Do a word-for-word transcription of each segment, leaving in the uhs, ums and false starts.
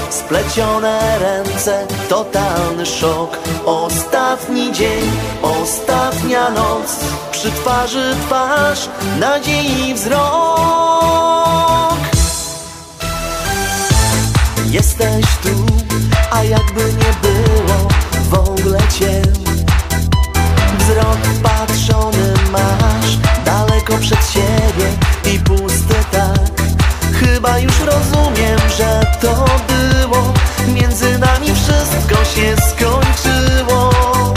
splecione ręce, totalny szok. Ostatni dzień, ostatnia noc, przy twarzy twarz, nadziei wzrok. Jesteś tu, a jakby nie było w ogóle cię. Wzrok patrzony masz daleko przed siebie i pusty tak. Chyba już rozumiem, że to było, między nami wszystko się skończyło.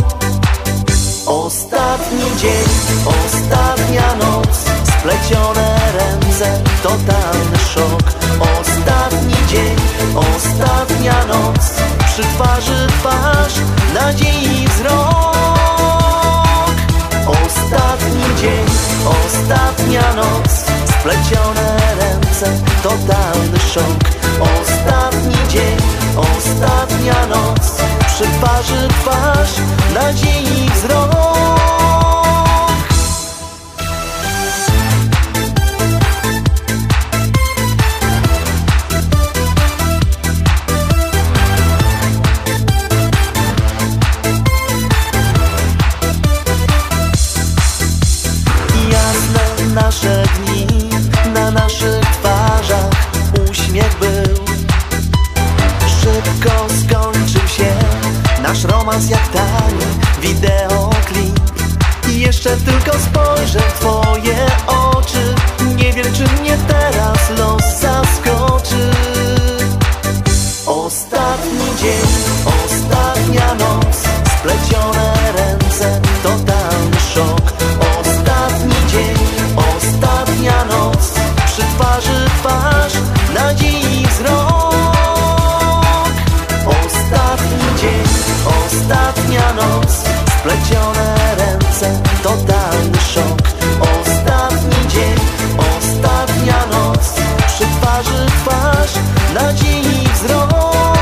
Ostatni dzień, ostatnia noc, splecione ręce, totalny szok. Ostatni dzień, ostatnia noc, przy twarzy twarz, nadziei wzrok. Ostatni dzień, ostatnia noc, splecione ręce, totalny szok. Ostatni dzień, ostatnia noc, przy twarzy twarz, nadziei wzrok. Nasze dni, na naszych twarzach uśmiech był. Szybko skończył się nasz romans jak tani wideoklip. I jeszcze tylko spojrzę w twoje oczy, nie wiem czy mnie teraz los zaskoczy. Ostatni dzień, ostatnia noc, splecione ręce, totalny szok. Ostatni dzień, ostatnia noc, przy twarzy twarz, nadziei wzrok. Ostatni dzień, ostatnia noc, splecione ręce, totalny szok. Ostatni dzień, ostatnia noc, przy twarzy twarz, nadziei wzrok.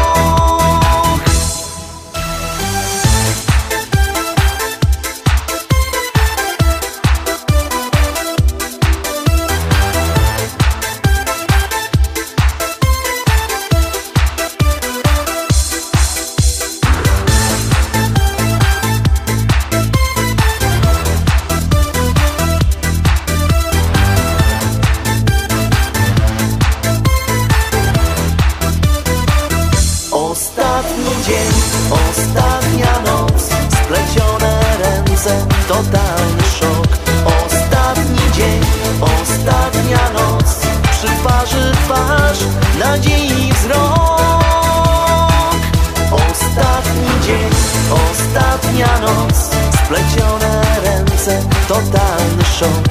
Ostatni dzień, ostatnia noc, splecione ręce, totalny szok. Ostatni dzień, ostatnia noc, przy twarzy twarz, nadziei wzrok. Ostatni dzień, ostatnia noc, splecione ręce, totalny szok.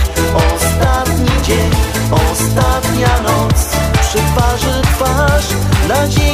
Ostatni dzień, ostatnia noc, przy twarzy twarz, nadziei